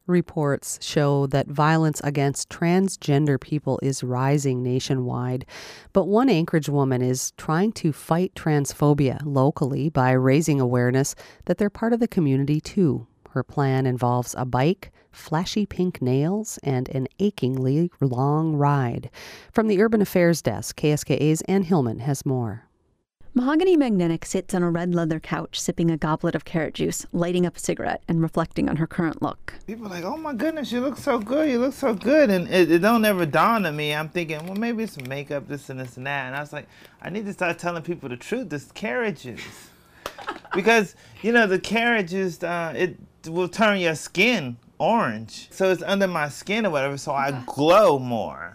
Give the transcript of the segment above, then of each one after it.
Reports show that violence against transgender people is rising nationwide. But one Anchorage woman is trying to fight transphobia locally by raising awareness that they're part of the community too. Her plan involves a bike, flashy pink nails, and an achingly long ride. From the Urban Affairs Desk, KSKA's Ann Hillman has more. Mahogany Magnetic sits on a red leather couch, sipping a goblet of carrot juice, lighting up a cigarette, and reflecting on her current look. People are like, oh my goodness, you look so good, you look so good. And it don't ever dawn on me. I'm thinking, well, maybe it's makeup, this and this and that. And I was like, I need to start telling people the truth, this carrot juice. Because, the carrot juice, it will turn your skin orange. So it's under my skin or whatever, so I glow more,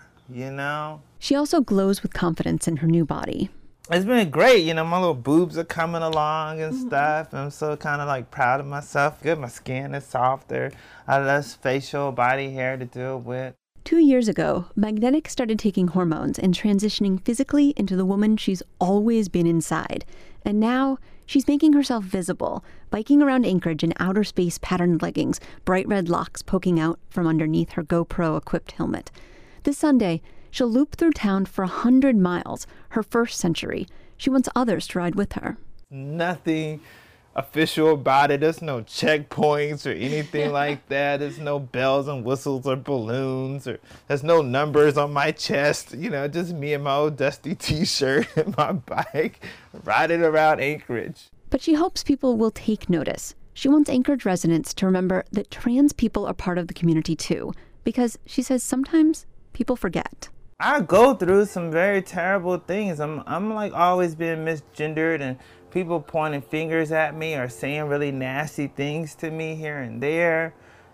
She also glows with confidence in her new body. It's been great, my little boobs are coming along and stuff. I'm so kind of like proud of myself. Good, my skin is softer. I have less facial body hair to deal with. 2 years ago, Magnetic started taking hormones and transitioning physically into the woman she's always been inside. And now she's making herself visible, biking around Anchorage in outer space patterned leggings, bright red locks poking out from underneath her GoPro-equipped helmet. This Sunday, she'll loop through town for 100 miles, her first century. She wants others to ride with her. Nothing official about it. There's no checkpoints or anything like that. There's no bells and whistles or balloons. Or there's no numbers on my chest. Just me and my old dusty T-shirt and my bike riding around Anchorage. But she hopes people will take notice. She wants Anchorage residents to remember that trans people are part of the community too, because she says sometimes people forget. I go through some very terrible things. I'm like always being misgendered and people pointing fingers at me or saying really nasty things to me here and there.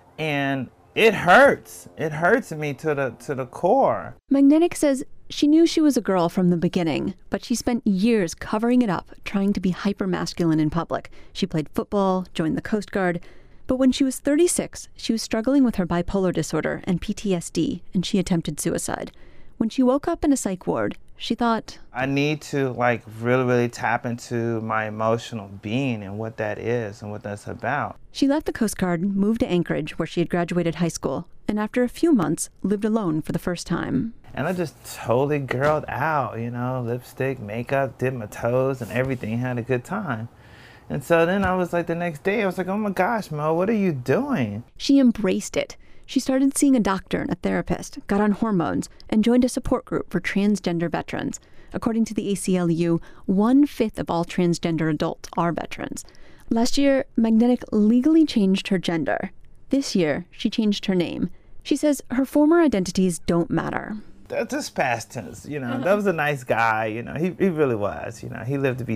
And it hurts. It hurts me to the core. Magnetic says she knew she was a girl from the beginning, but she spent years covering it up, trying to be hyper-masculine in public. She played football, joined the Coast Guard. But when she was 36, she was struggling with her bipolar disorder and PTSD, and she attempted suicide. When she woke up in a psych ward, she thought, I need to really, really tap into my emotional being and what that is and what that's about. She left the Coast Guard, moved to Anchorage, where she had graduated high school, and after a few months, lived alone for the first time. And I just totally girled out, lipstick, makeup, did my toes and everything, had a good time. And so then I was like, the next day, I was like, oh my gosh, Mo, what are you doing? She embraced it. She started seeing a doctor and a therapist, got on hormones, and joined a support group for transgender veterans. According to the ACLU, 1/5 of all transgender adults are veterans. Last year, Magnetic legally changed her gender. This year, she changed her name. She says her former identities don't matter. That's just past tense, That was a nice guy, He really was, He lived to be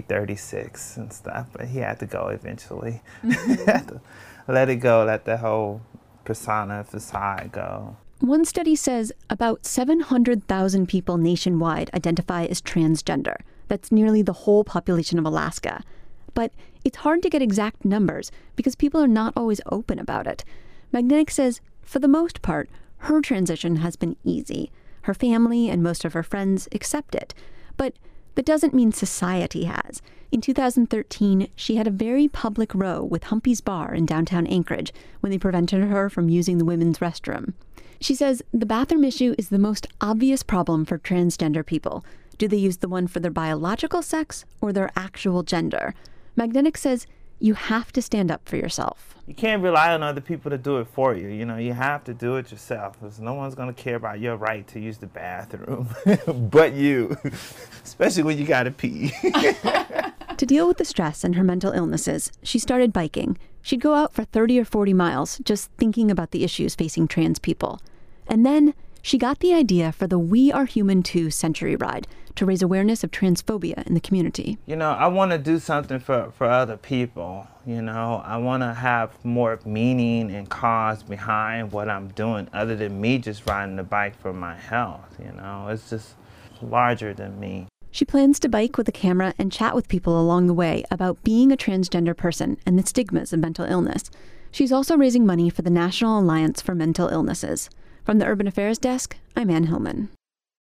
36 and stuff, but he had to go eventually. He had to let it go, let the whole persona, facade go. One study says about 700,000 people nationwide identify as transgender. That's nearly the whole population of Alaska. But it's hard to get exact numbers because people are not always open about it. Magnetic says, for the most part, her transition has been easy. Her family and most of her friends accept it. But that doesn't mean society has. In 2013, she had a very public row with Humpy's Bar in downtown Anchorage when they prevented her from using the women's restroom. She says the bathroom issue is the most obvious problem for transgender people. Do they use the one for their biological sex or their actual gender? Magnetic says you have to stand up for yourself. You can't rely on other people to do it for you. You have to do it yourself because no one's going to care about your right to use the bathroom but you, especially when you got to pee. To deal with the stress and her mental illnesses, she started biking. She'd go out for 30 or 40 miles just thinking about the issues facing trans people. And then she got the idea for the We Are Human 2 Century Ride to raise awareness of transphobia in the community. I want to do something for other people. I want to have more meaning and cause behind what I'm doing other than me just riding the bike for my health. It's just larger than me. She plans to bike with a camera and chat with people along the way about being a transgender person and the stigmas of mental illness. She's also raising money for the National Alliance for Mental Illnesses. From the Urban Affairs Desk, I'm Ann Hillman.